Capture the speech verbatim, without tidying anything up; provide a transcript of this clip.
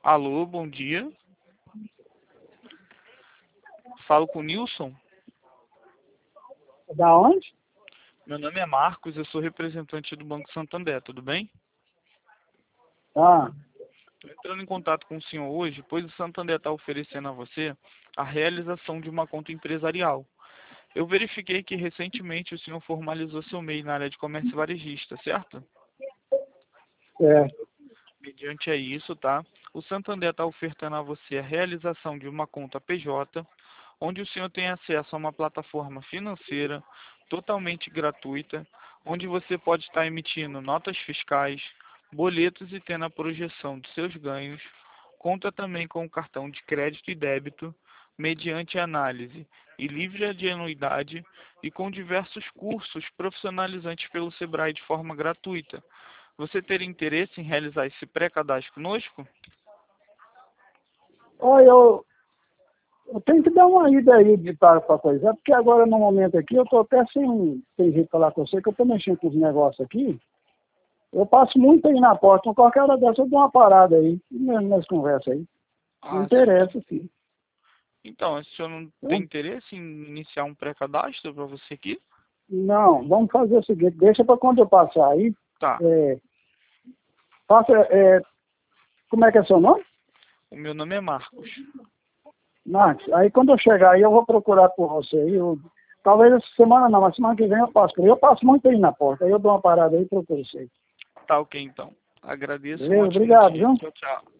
Alô, bom dia. Falo com o Nilson. Da onde? Meu nome é Marcos, eu sou representante do Banco Santander, tudo bem? Ah, Estou entrando em contato com o senhor hoje, pois o Santander está oferecendo a você a realização de uma conta empresarial. Eu verifiquei que recentemente o senhor formalizou seu M E I na área de comércio varejista, certo? é. Mediante a isso, tá? O Santander está ofertando a você a realização de uma conta P J, onde o senhor tem acesso a uma plataforma financeira totalmente gratuita, onde você pode estar emitindo notas fiscais, boletos e tendo a projeção de seus ganhos. Conta também com o cartão de crédito e débito, mediante análise e livre de anuidade e com diversos cursos profissionalizantes pelo Sebrae de forma gratuita. Você teria interesse em realizar esse pré-cadastro conosco? Olha, eu, eu tenho que dar uma ida aí de para para coisa, porque agora no momento aqui eu estou até sem, sem jeito de falar com você, que eu estou mexendo com os negócios aqui. Eu passo muito aí na porta, então qualquer hora dessa eu dou uma parada aí, mesmo nas conversas aí. Me Ah, sim. interessa, sim. Então, se o senhor não tem Eu- interesse em iniciar um pré-cadastro para você aqui? não, vamos fazer o seguinte, deixa para quando eu passar aí, Tá. é, passa, é, como é que é seu nome? O meu nome é Marcos. Marcos, aí quando eu chegar aí eu vou procurar por você aí, eu- talvez essa semana não, mas semana que vem eu passo por aí. Eu passo muito aí na porta, aí eu dou uma parada aí e procuro você. Tá ok, então. Agradeço e um Beleza, ótimo obrigado, dia. viu? Tchau, tchau.